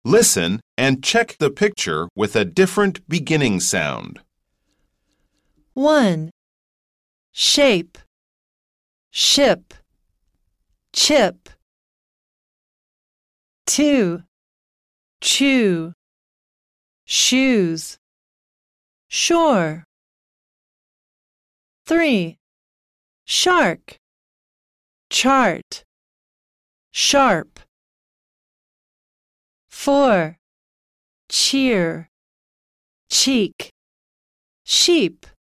Listen and check the picture with a different beginning sound. 1. Shape, ship, chip. 2. Chew, shoes, shore. 3. Shark, chart, sharp. 4. Cheer, cheek, sheep.